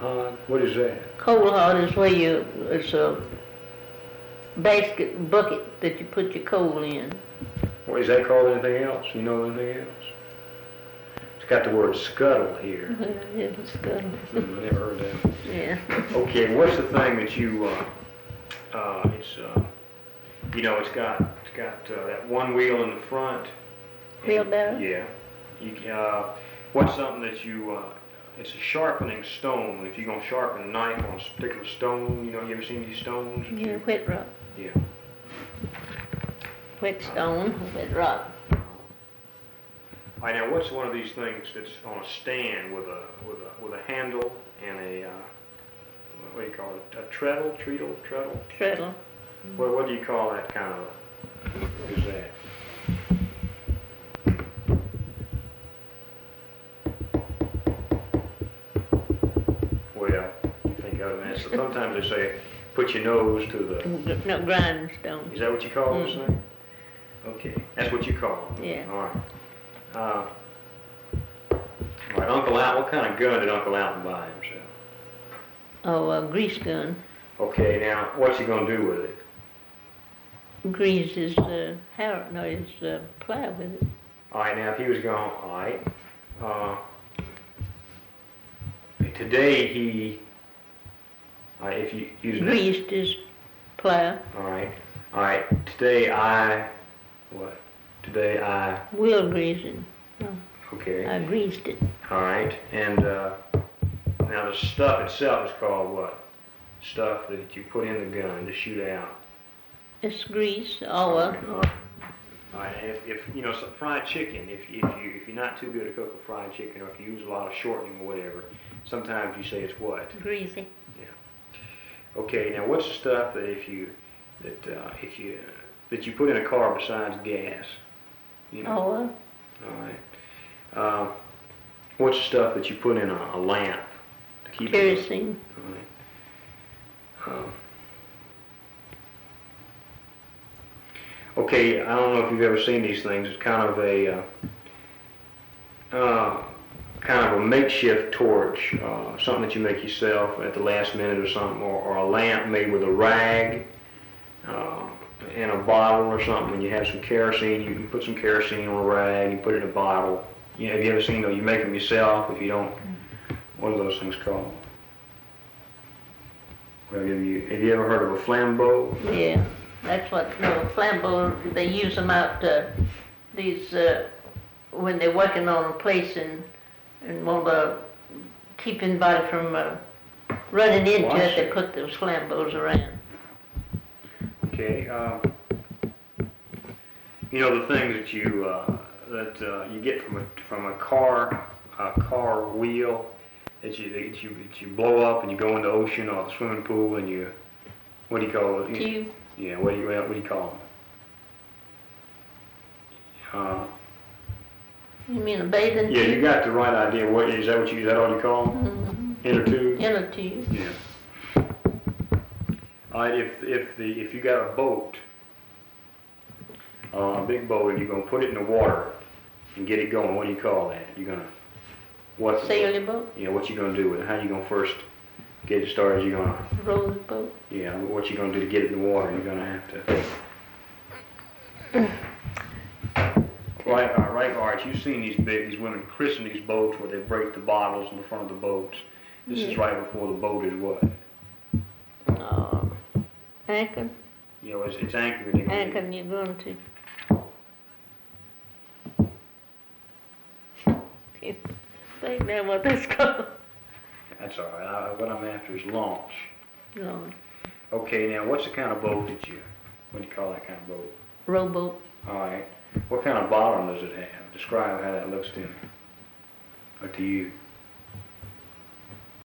hod? What is that? Coal hod is where it's a bucket that you put your coal in. What is that called? Anything else? You know anything else? It's got the word scuttle here. Yeah, it's scuttle. I never heard that. Yeah. Okay, what's the thing that you, it's got that one wheel in the front. Wheelbarrow? Yeah. What's something that it's a sharpening stone. If you're going to sharpen a knife on a particular stone, you ever seen these stones? Yeah, wet rock. Yeah. Whetstone, wet rock. All right, now what's one of these things that's on a stand with a handle and a, what do you call it, a treadle? Treadle. What do you call that kind of, what is that? Well, you think of it, so sometimes they say, put your nose to the... No, grindstone. Is that what you call this thing? Okay, that's what you call it. Yeah. All right. All right, Uncle Al, what kind of gun did Uncle Alton buy himself? Oh, a grease gun. Okay, now, what's he going to do with it? Grease his plow with it. All right, now, if he was going, all right. Today, if you use greased his plow. All right, today I Wheel greasing. Oh, okay. I greased it. All right, and now the stuff itself is called what? Stuff that you put in the gun to shoot out. It's grease, oil. All right, and if some fried chicken, if you're not too good to cook a fried chicken, or if you use a lot of shortening or whatever, sometimes you say it's what? Greasy. Yeah. Okay, now what's the stuff that that you put in a car besides gas? Oil. All right. What's the stuff that you put in a lamp to keep kerosene. All right. Okay, I don't know if you've ever seen these things. It's kind of a makeshift torch, something that you make yourself at the last minute or something, or a lamp made with a rag and a bottle or something. And you have some kerosene. You can put some kerosene on a rag. You put it in a bottle. Have you ever seen those? You make them yourself. If you don't, what are those things called? Well, have you ever heard of a flambeau? Yeah. That's what, flambeau, they use them out, when they're working on a place and want to keep anybody from running into it, they put those flambeaus around. Okay, the things that you get from a car wheel that you blow up and you go in the ocean or the swimming pool and you, what do you call it? Tube. Yeah, what do you call them? You mean a bathing tube? Yeah, you got the right idea. Is that all you call them? Mm-hmm. Inner tube? Inner tube. Yeah. All right, if you got a boat, a big boat, and you're gonna put it in the water and get it going, what do you call that? Sail your boat? Yeah, what you gonna do with it? How you gonna first get it started? You gonna row the boat? Yeah, what you gonna do to get it in the water? You're gonna have to. Right, Art, you've seen these women christen these boats where they break the bottles in the front of the boats. This is right before the boat is what? Anchor. It's anchored. Anchor, and you're going to. Think now what that's called. That's all right. What I'm after is launch. Launch. Okay, now what's the kind of boat what do you call that kind of boat? Rowboat. All right. What kind of bottom does it have? Describe how that looks to me. Or to you.